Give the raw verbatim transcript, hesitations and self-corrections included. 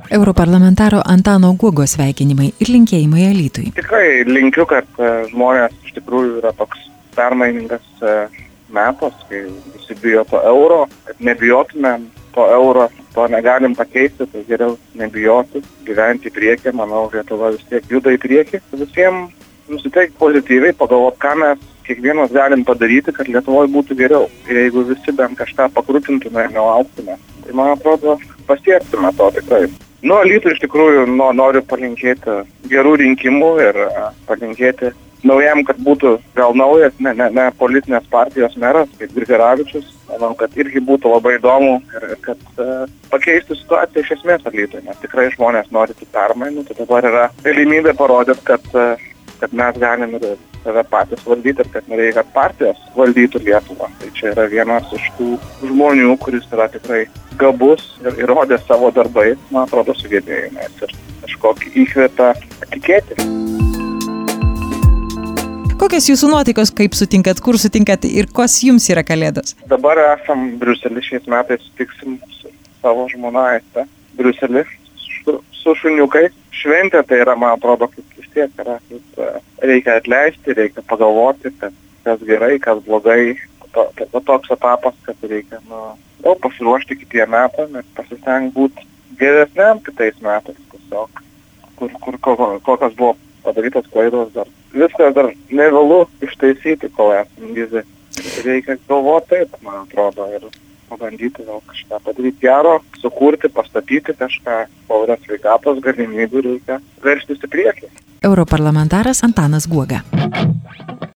Europarlamentaro Antano Guogos sveikinimai ir linkėjimai Alytui. Tikrai linkiu, kad žmonės iš tikrųjų yra toks permainingas metas, kai visi bijo to euro, kad nebijotumėm to euro, to negalim pakeisti, tai geriau nebijoti, gyventi į priekį, manau, Lietuva vis tiek juda į priekį. Visiems nusiteikti pozityviai, pagalvoti, ką mes kiekvienas galim padaryti, kad Lietuvoje būtų geriau. Ir jeigu visi bent kažką pakrūtintume ir nelauktume, tai man atrodo, pasiektume to tikrai. Nu, Alytui iš tikrųjų nu, noriu palinkėti gerų rinkimų ir a, palinkėti naujam, kad būtų gal naujas, ne, ne, ne politinės partijos meras, kaip Grigaravičius. Manau, kad irgi būtų labai įdomu ir kad a, pakeistų situaciją iš esmės Alytui, nes tikrai žmonės nori tų permainų. Tai dabar yra galimybė parodyti, kad, a, kad mes galim ir save patys valdyti ir kad nereikia, kad partijos valdytų Lietuvą. Tai čia yra vienas iš tų žmonių, kuris yra tikrai gabus ir įrodė savo darbais, man atrodo, sugebėjimais ir kažkokį įkvėpę tikėti. Kokios jūsų nuotaikos, kaip sutinkat, kur sutinkat ir kas jums yra Kalėdos? Dabar esam Briuselį, šiais metais sutiksim su savo žmona Aiste Briuselį su, su šuniukais. Šventė tai yra, man atrodo, kaip vis tiek yra, kaip reikia atleisti, reikia pagalvoti, kad kas gerai, kas blogai. To, to, toks etapas, kad reikia nu, jau pasiruošti kitiem metam ir pasistengti būti geresniam kitais metais. Tiesiog, kur, kur, kokios buvo padarytos klaidos, dar viskas dar nevėlu ištaisyti, kol esam gyvi. Reikia galvoti taip, man atrodo, ir pabandyti gal kažką padaryti gero, sukurti, pastatyti kažką, kol yra sveikatos galimybių, reikia veržtis į priekį. Europarlamentaras Antanas Guoga.